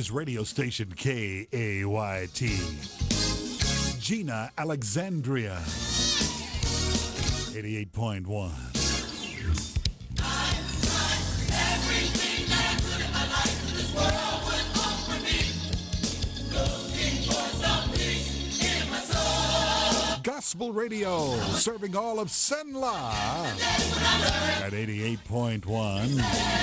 this radio station, KAYT. Gina Alexandria, 88.1. Gospel Radio, serving all of Senla at 88.1.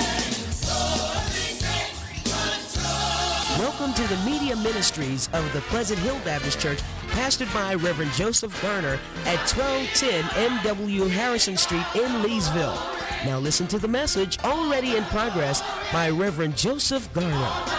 Welcome to the media ministries of the Pleasant Hill Baptist Church, pastored by Reverend Joseph Garner at 1210 M.W. Harrison Street in Leesville. Now listen to the message already in progress by Reverend Joseph Garner.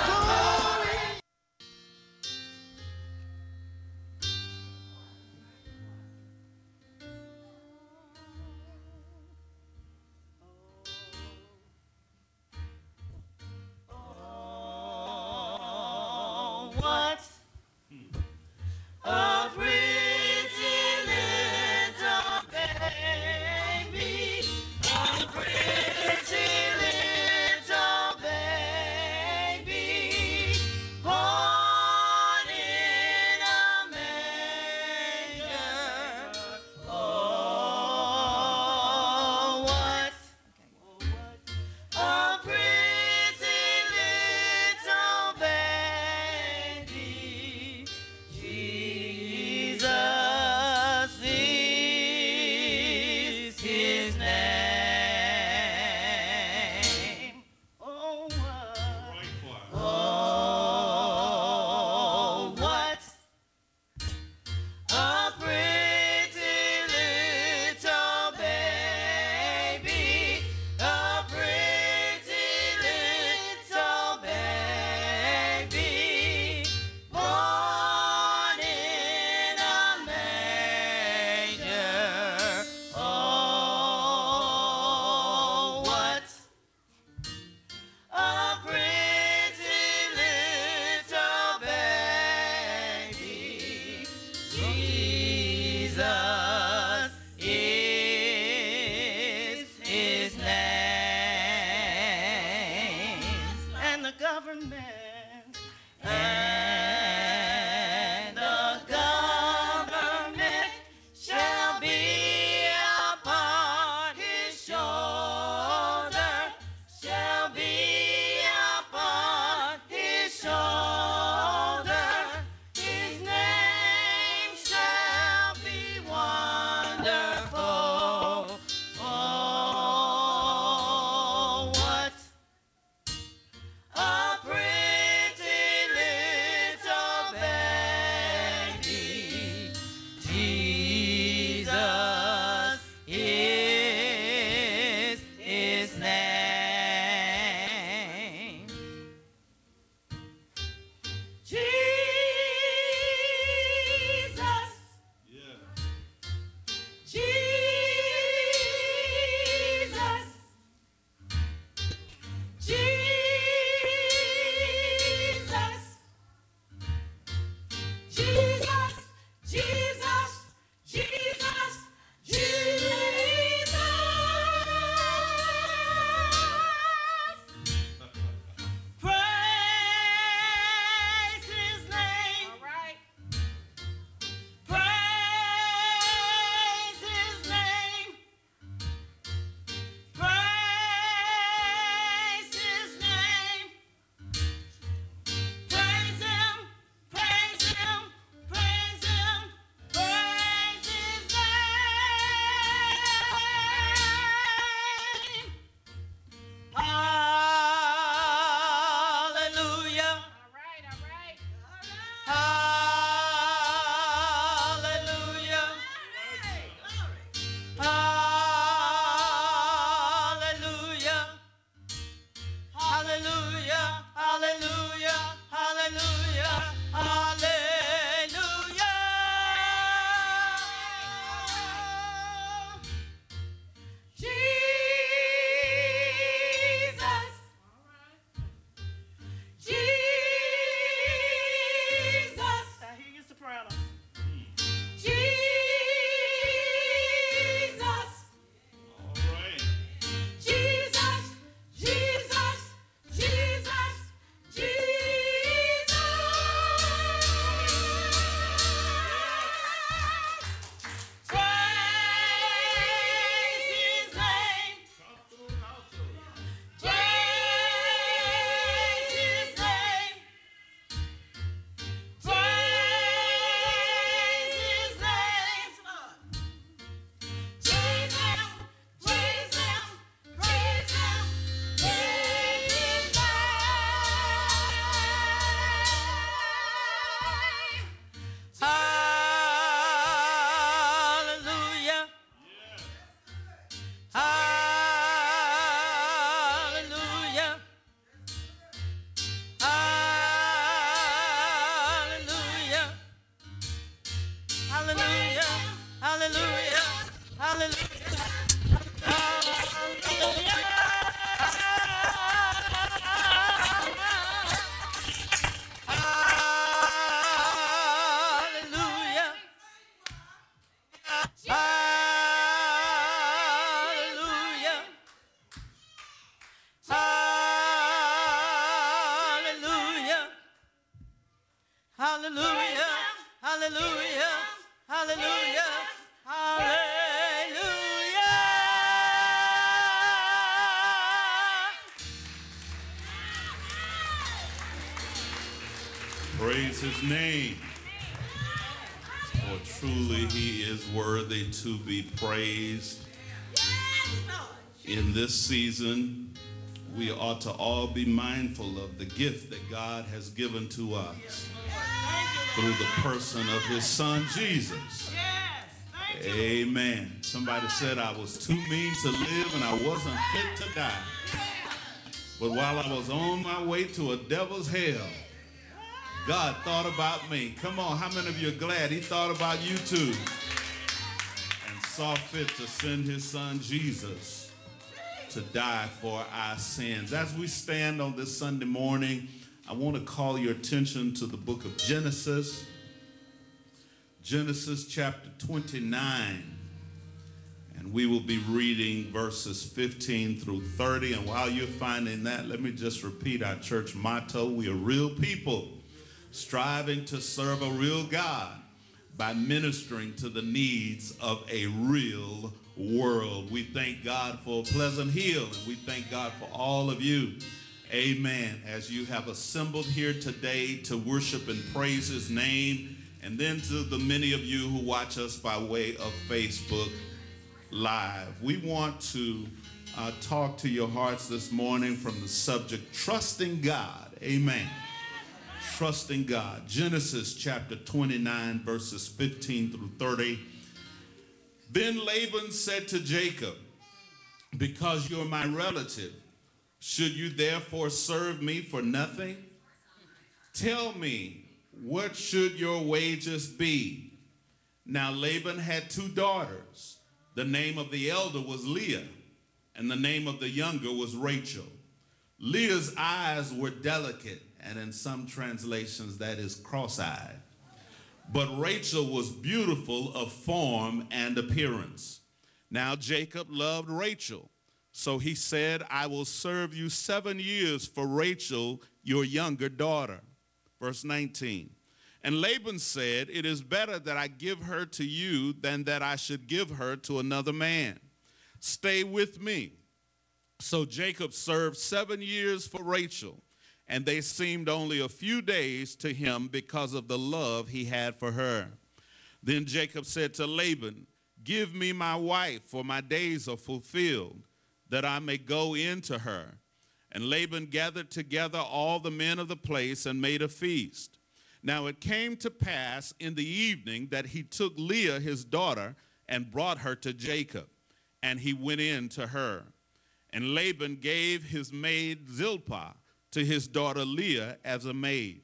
Praise his name. For truly he is worthy to be praised. In this season, we ought to all be mindful of the gift that God has given to us through the person of his son, Jesus. Amen. Somebody said I was too mean to live and I wasn't fit to die. But while I was on my way to a devil's hell, God thought about me. Come on, how many of you are glad he thought about you too? And saw fit to send his son Jesus to die for our sins. As we stand on this Sunday morning, I want to call your attention to the book of Genesis. Genesis chapter 29. And we will be reading verses 15 through 30. And while you're finding that, let me just repeat our church motto. We are real people striving to serve a real God by ministering to the needs of a real world. We thank God for Pleasant Hill, and we thank God for all of you. Amen. As you have assembled here today to worship and praise his name, and then to the many of you who watch us by way of Facebook Live. We want to talk to your hearts this morning from the subject, trusting God. Amen. Trusting God. Genesis chapter 29, verses 15 through 30. Then Laban said to Jacob, because you're my relative, should you therefore serve me for nothing? Tell me, what should your wages be? Now Laban had two daughters. The name of the elder was Leah, and the name of the younger was Rachel. Leah's eyes were delicate, and in some translations that is cross-eyed. But Rachel was beautiful of form and appearance. Now Jacob loved Rachel, so he said, I will serve you 7 years for Rachel, your younger daughter. Verse 19. And Laban said, it is better that I give her to you than that I should give her to another man. Stay with me. So Jacob served 7 years for Rachel, and they seemed only a few days to him because of the love he had for her. Then Jacob said to Laban, give me my wife, for my days are fulfilled, that I may go in to her. And Laban gathered together all the men of the place and made a feast. Now it came to pass in the evening that he took Leah his daughter and brought her to Jacob, and he went in to her. And Laban gave his maid Zilpah to his daughter Leah as a maid.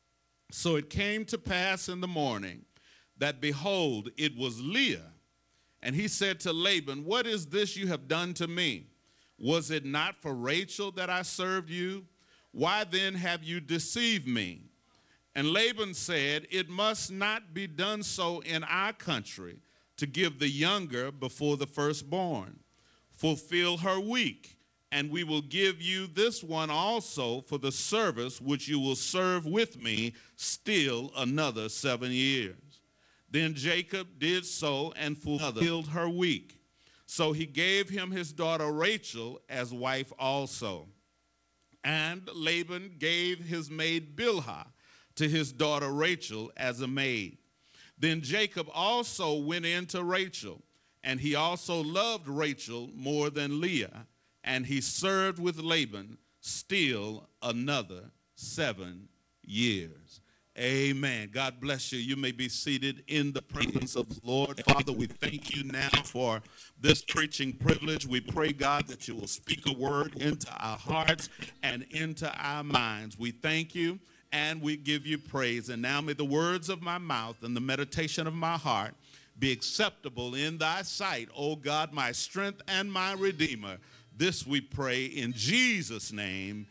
So it came to pass in the morning that, behold, it was Leah. And he said to Laban, what is this you have done to me? Was it not for Rachel that I served you? Why then have you deceived me? And Laban said, it must not be done so in our country, to give the younger before the firstborn. Fulfill her week, and we will give you this one also for the service which you will serve with me still another 7 years. Then Jacob did so and fulfilled her week. So he gave him his daughter Rachel as wife also. And Laban gave his maid Bilhah to his daughter Rachel as a maid. Then Jacob also went in to Rachel, and he also loved Rachel more than Leah, and he served with Laban still another 7 years. Amen. God bless you. You may be seated in the presence of the Lord. Father, we thank you now for this preaching privilege. We pray, God, that you will speak a word into our hearts and into our minds. We thank you and we give you praise. And now may the words of my mouth and the meditation of my heart be acceptable in thy sight, O God, my strength and my redeemer. This we pray in Jesus' name.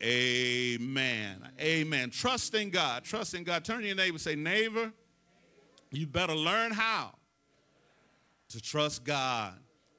Amen. Amen. Trusting God. Trusting God. Turn to your neighbor and say, neighbor, you better learn how to trust God.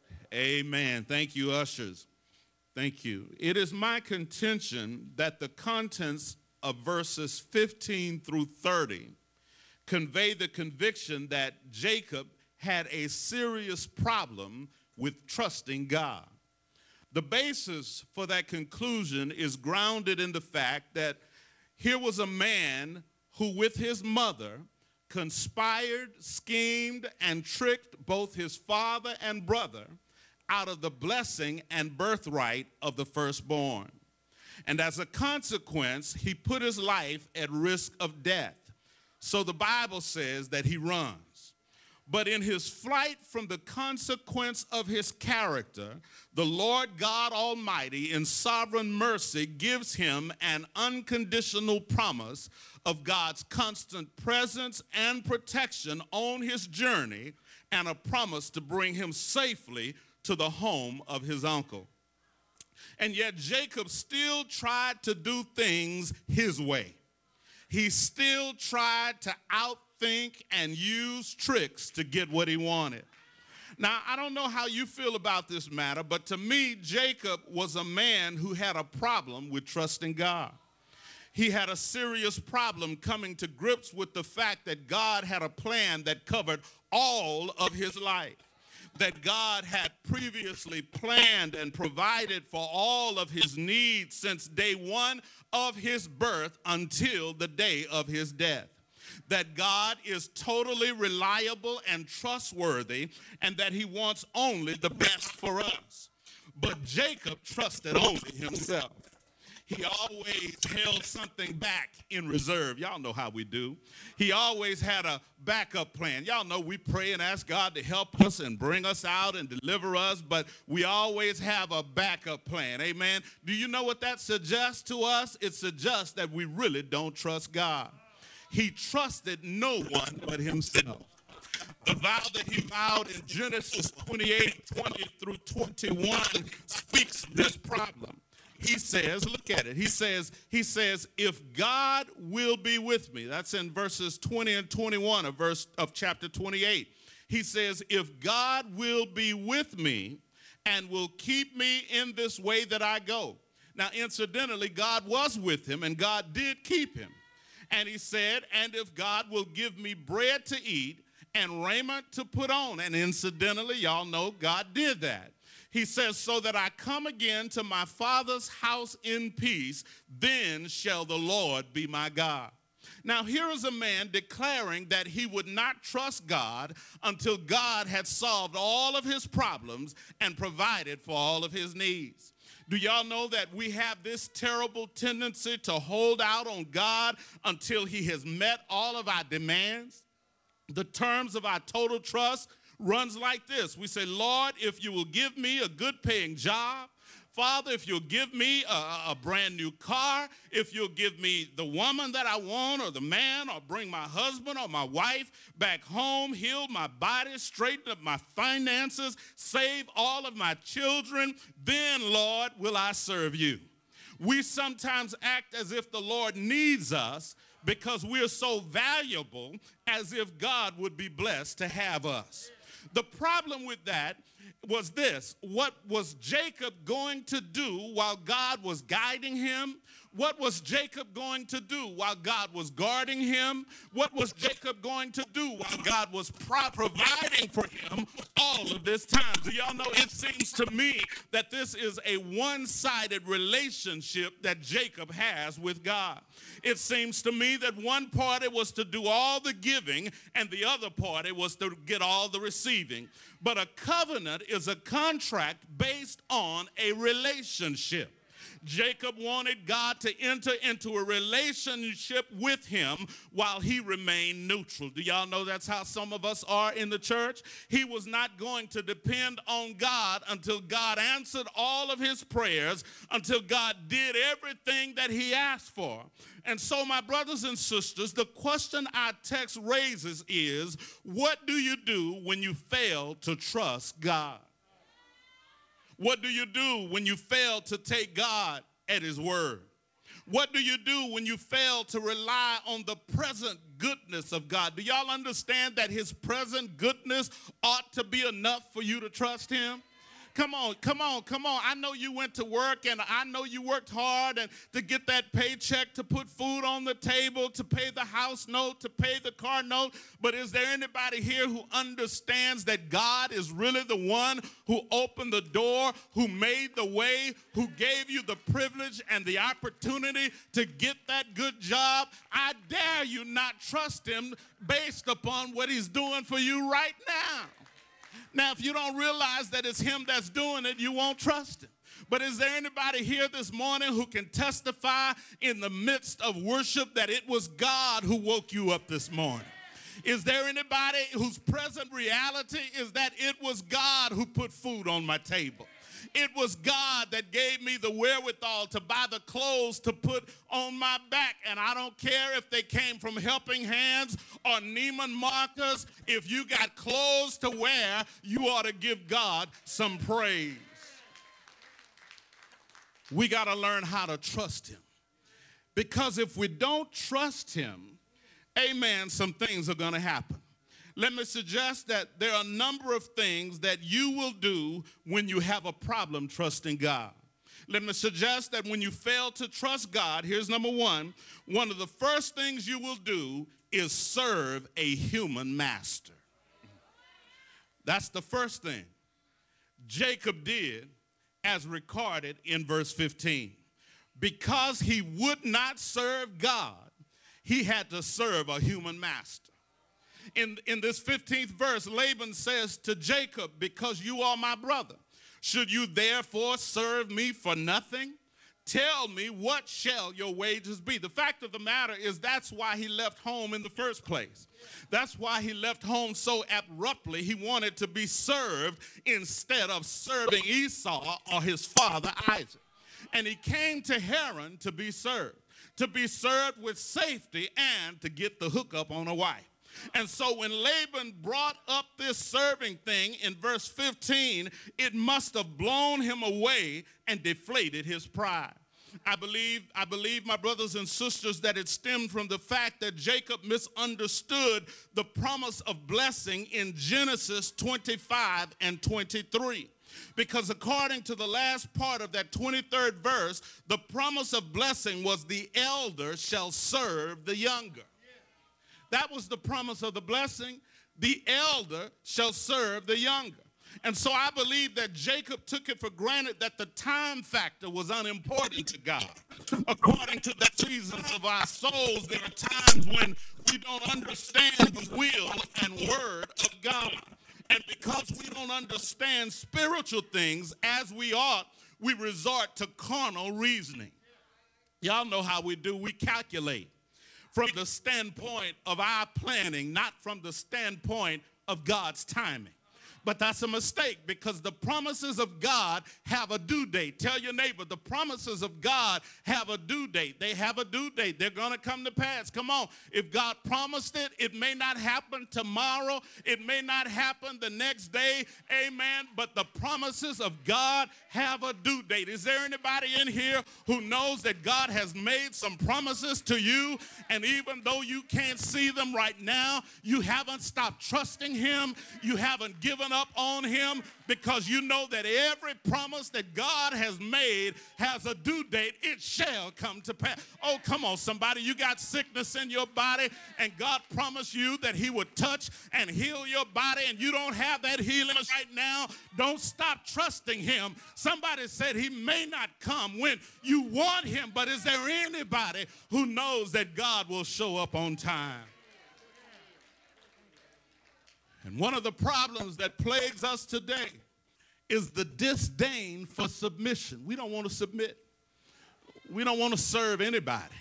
Amen. Thank you, ushers. Thank you. It is my contention that the contents of verses 15 through 30 convey the conviction that Jacob had a serious problem with trusting God. The basis for that conclusion is grounded in the fact that here was a man who, with his mother, conspired, schemed, and tricked both his father and brother out of the blessing and birthright of the firstborn. And as a consequence, he put his life at risk of death. So the Bible says that he runs. But in his flight from the consequence of his character, the Lord God Almighty in sovereign mercy gives him an unconditional promise of God's constant presence and protection on his journey, and a promise to bring him safely to the home of his uncle. And yet Jacob still tried to do things his way. He still tried to outthink and use tricks to get what he wanted. Now, I don't know how you feel about this matter, but to me, Jacob was a man who had a problem with trusting God. He had a serious problem coming to grips with the fact that God had a plan that covered all of his life, that God had previously planned and provided for all of his needs since day one of his birth until the day of his death, that God is totally reliable and trustworthy, and that he wants only the best for us. But Jacob trusted only himself. He always held something back in reserve. Y'all know how we do. He always had a backup plan. Y'all know we pray and ask God to help us and bring us out and deliver us, but we always have a backup plan. Amen. Do you know what that suggests to us? It suggests that we really don't trust God. He trusted no one but himself. The vow that he vowed in Genesis 28:20 through 21 speaks of this problem. He says, look at it. He says, if God will be with me, that's in verses 20 and 21 of chapter 28. He says, if God will be with me and will keep me in this way that I go. Now, incidentally, God was with him and God did keep him. And he said, and if God will give me bread to eat and raiment to put on. And incidentally, y'all know God did that. He says, so that I come again to my father's house in peace, then shall the Lord be my God. Now, here is a man declaring that he would not trust God until God had solved all of his problems and provided for all of his needs. Do y'all know that we have this terrible tendency to hold out on God until he has met all of our demands? The terms of our total trust runs like this. We say, Lord, if you will give me a good paying job, Father, if you'll give me a brand new car, if you'll give me the woman that I want or the man, or bring my husband or my wife back home, heal my body, straighten up my finances, save all of my children, then, Lord, will I serve you. We sometimes act as if the Lord needs us because we're so valuable, as if God would be blessed to have us. The problem with that was this: what was Jacob going to do while God was guiding him? What was Jacob going to do while God was guarding him? What was Jacob going to do while God was providing for him all of this time? Do y'all know, it seems to me that this is a one-sided relationship that Jacob has with God. It seems to me that one party was to do all the giving and the other party was to get all the receiving. But a covenant is a contract based on a relationship. Jacob wanted God to enter into a relationship with him while he remained neutral. Do y'all know that's how some of us are in the church? He was not going to depend on God until God answered all of his prayers, until God did everything that he asked for. And so, my brothers and sisters, the question our text raises is, what do you do when you fail to trust God? What do you do when you fail to take God at his word? What do you do when you fail to rely on the present goodness of God? Do y'all understand that his present goodness ought to be enough for you to trust him? Come on, come on, come on. I know you went to work and I know you worked hard and to get that paycheck, to put food on the table, to pay the house note, to pay the car note. But is there anybody here who understands that God is really the one who opened the door, who made the way, who gave you the privilege and the opportunity to get that good job? I dare you not trust him based upon what he's doing for you right now. Now, if you don't realize that it's him that's doing it, you won't trust him. But is there anybody here this morning who can testify in the midst of worship that it was God who woke you up this morning? Is there anybody whose present reality is that it was God who put food on my table? It was God that gave me the wherewithal to buy the clothes to put on my back. And I don't care if they came from Helping Hands or Neiman Marcus. If you got clothes to wear, you ought to give God some praise. We got to learn how to trust him. Because if we don't trust him, amen, some things are going to happen. Let me suggest that there are a number of things that you will do when you have a problem trusting God. Let me suggest that when you fail to trust God, here's number one of the first things you will do is serve a human master. That's the first thing Jacob did, as recorded in verse 15. Because he would not serve God, he had to serve a human master. In this 15th verse, Laban says to Jacob, because you are my brother, should you therefore serve me for nothing? Tell me, what shall your wages be? The fact of the matter is that's why he left home in the first place. That's why he left home so abruptly. He wanted to be served instead of serving Esau or his father Isaac. And he came to Haran to be served with safety and to get the hookup on a wife. And so when Laban brought up this serving thing in verse 15, it must have blown him away and deflated his pride. I believe, my brothers and sisters, that it stemmed from the fact that Jacob misunderstood the promise of blessing in Genesis 25 and 23. Because according to the last part of that 23rd verse, the promise of blessing was the elder shall serve the younger. That was the promise of the blessing. The elder shall serve the younger. And so I believe that Jacob took it for granted that the time factor was unimportant to God. According to the seasons of our souls, there are times when we don't understand the will and word of God. And because we don't understand spiritual things as we ought, we resort to carnal reasoning. Y'all know how we do. We calculate from the standpoint of our planning, not from the standpoint of God's timing. But that's a mistake, because the promises of God have a due date. Tell your neighbor, the promises of God have a due date. They have a due date. They're going to come to pass. Come on. If God promised it, it may not happen tomorrow. It may not happen the next day. Amen. But the promises of God have a due date. Is there anybody in here who knows that God has made some promises to you, and even though you can't see them right now, you haven't stopped trusting him? You haven't given up on him, because you know that every promise that God has made has a due date. It shall come to pass. Oh, come on, somebody. You got sickness in your body, and God promised you that he would touch and heal your body, and you don't have that healing right now. Don't stop trusting him. Somebody said he may not come when you want him, but is there anybody who knows that God will show up on time? And one of the problems that plagues us today is the disdain for submission. We don't want to submit. We don't want to serve anybody.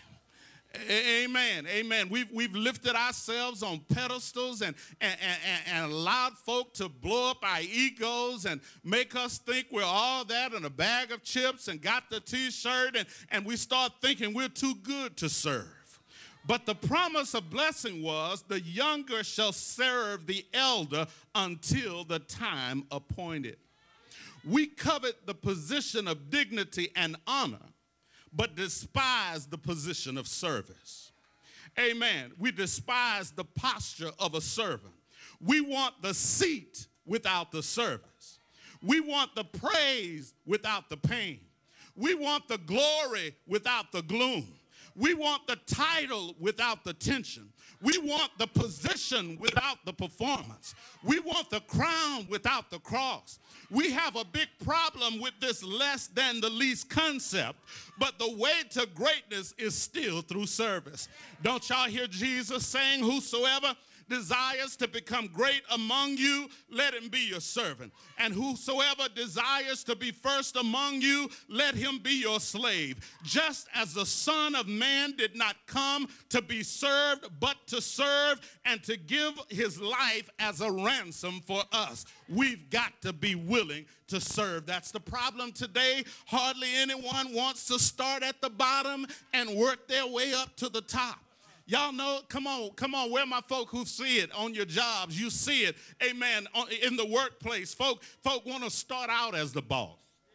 Amen. Amen. We've lifted ourselves on pedestals and allowed folk to blow up our egos and make us think we're all that and a bag of chips and got the t-shirt and we start thinking we're too good to serve. But the promise of blessing was the younger shall serve the elder until the time appointed. We covet the position of dignity and honor, but despise the position of service. Amen. We despise the posture of a servant. We want the seat without the service. We want the praise without the pain. We want the glory without the gloom. We want the title without the tension. We want the position without the performance. We want the crown without the cross. We have a big problem with this less than the least concept, but the way to greatness is still through service. Don't y'all hear Jesus saying, whosoever desires to become great among you, let him be your servant. And whosoever desires to be first among you, let him be your slave. Just as the Son of Man did not come to be served, but to serve and to give his life as a ransom for us. We've got to be willing to serve. That's the problem today. Hardly anyone wants to start at the bottom and work their way up to the top. Y'all know, come on, where my folk who see it on your jobs? You see it, amen, in the workplace. Folk want to start out as the boss.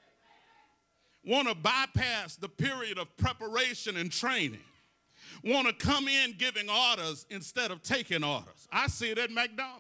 Want to bypass the period of preparation and training. Want to come in giving orders instead of taking orders. I see it at McDonald's.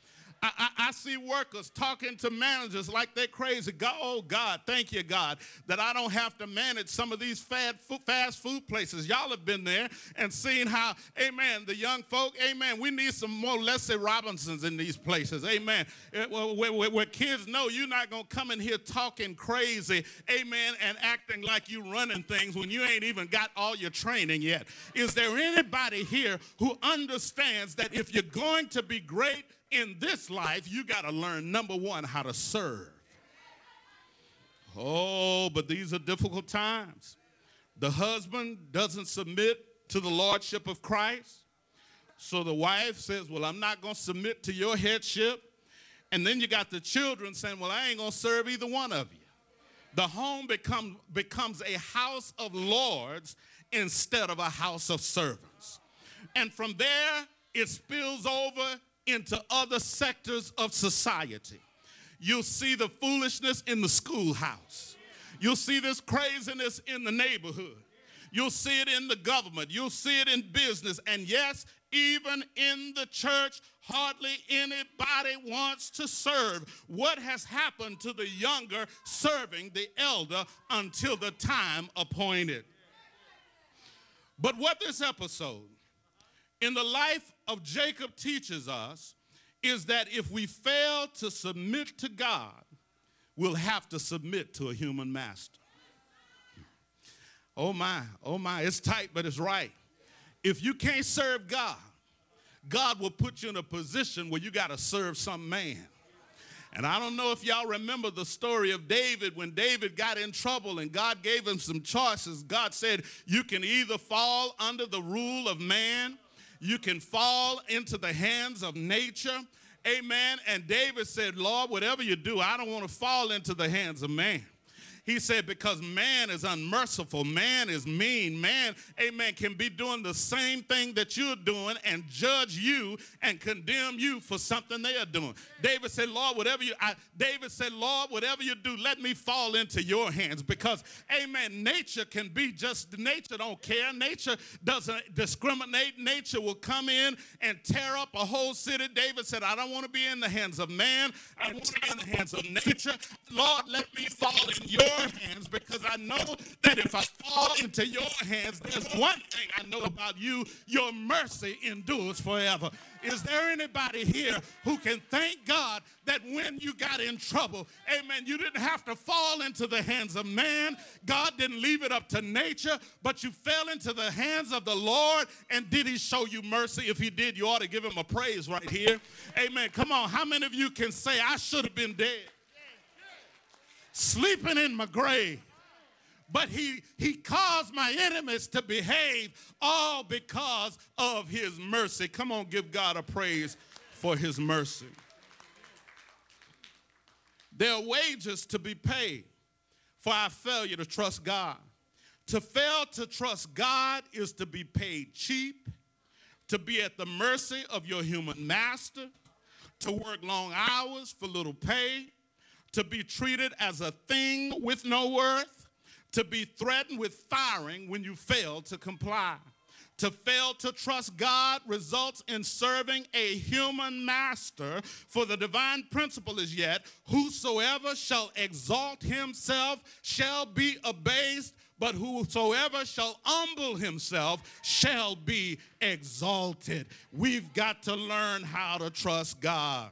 I see workers talking to managers like they're crazy. God, oh, God, thank you, God, that I don't have to manage some of these fast food places. Y'all have been there and seen how, amen, the young folk, amen, we need some more Leslie Robinsons in these places, amen, where kids know you're not going to come in here talking crazy, amen, and acting like you running things when you ain't even got all your training yet. Is there anybody here who understands that if you're going to be great in this life, you got to learn, number one, how to serve? Oh, but these are difficult times. The husband doesn't submit to the lordship of Christ. So the wife says, well, I'm not going to submit to your headship. And then you got the children saying, well, I ain't going to serve either one of you. The home becomes a house of lords instead of a house of servants. And from there, it spills over into other sectors of society. You'll see the foolishness in the schoolhouse. You'll see this craziness in the neighborhood. You'll see it in the government. You'll see it in business. And yes, even in the church, hardly anybody wants to serve. What has happened to the younger serving the elder until the time appointed? But what this episode in the life of Jacob teaches us is that if we fail to submit to God, we'll have to submit to a human master. Oh my, it's tight, but it's right. If you can't serve God, God will put you in a position where you got to serve some man. And I don't know if y'all remember the story of David. When David got in trouble and God gave him some choices, God said, you can either fall under the rule of man, you can fall into the hands of nature. Amen. And David said, Lord, whatever you do, I don't want to fall into the hands of man. He said, because man is unmerciful, man is mean, man, amen, can be doing the same thing that you're doing and judge you and condemn you for something they are doing. David said, Lord, whatever you do, let me fall into your hands, because, amen, nature can be just, nature don't care. Nature doesn't discriminate. Nature will come in and tear up a whole city. David said, I don't want to be in the hands of man. I want to be in the hands of nature. Lord, let me fall in your hands, because I know that if I fall into your hands, there's one thing I know about you: your mercy endures forever. Is there anybody here who can thank God that when you got in trouble, amen, you didn't have to fall into the hands of man? God didn't leave it up to nature, but you fell into the hands of the Lord. And did he show you mercy? If he did, you ought to give him a praise right here. Amen. Come on. How many of you can say, I should have been dead, sleeping in my grave, but he caused my enemies to behave, all because of his mercy. Come on, give God a praise for his mercy. There are wages to be paid for our failure to trust God. To fail to trust God is to be paid cheap, to be at the mercy of your human master, to work long hours for little pay, to be treated as a thing with no worth, to be threatened with firing when you fail to comply. To fail to trust God results in serving a human master, for the divine principle is yet, whosoever shall exalt himself shall be abased, but whosoever shall humble himself shall be exalted. We've got to learn how to trust God.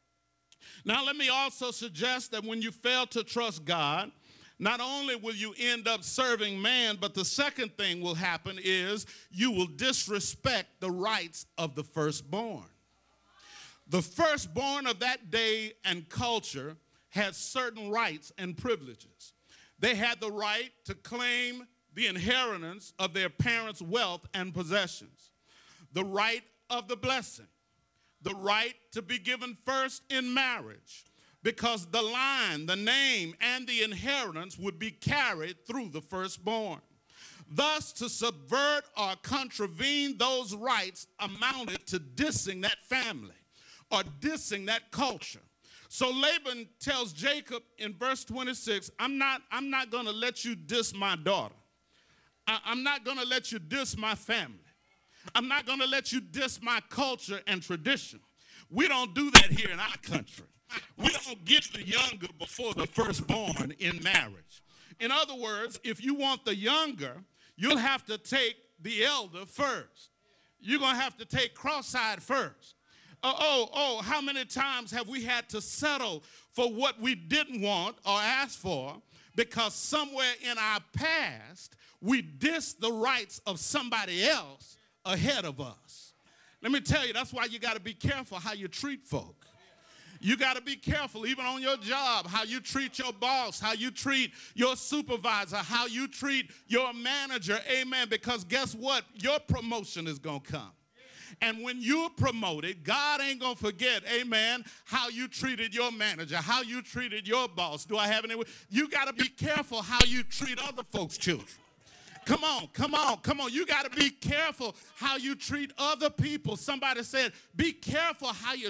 Now, let me also suggest that when you fail to trust God, not only will you end up serving man, but the second thing will happen is you will disrespect the rights of the firstborn. The firstborn of that day and culture had certain rights and privileges. They had the right to claim the inheritance of their parents' wealth and possessions, the right of the blessing, the right to be given first in marriage, because the line, the name, and the inheritance would be carried through the firstborn. Thus, to subvert or contravene those rights amounted to dissing that family or dissing that culture. So Laban tells Jacob in verse 26, I'm not going to let you diss my daughter. I'm not going to let you diss my family. I'm not going to let you diss my culture and tradition. We don't do that here in our country. We don't get the younger before the firstborn in marriage. In other words, if you want the younger, you'll have to take the elder first. You're going to have to take cross-eyed first. How many times have we had to settle for what we didn't want or ask for because somewhere in our past we dissed the rights of somebody else ahead of us? Let me tell you, that's why you got to be careful how you treat folk. You got to be careful, even on your job, how you treat your boss, how you treat your supervisor, how you treat your manager, amen, because guess what? Your promotion is going to come. And when you're promoted, God ain't going to forget, amen, how you treated your manager, how you treated your boss. Do I have any? You got to be careful how you treat other folks' children. Come on. You got to be careful how you treat other people. Somebody said, be careful how you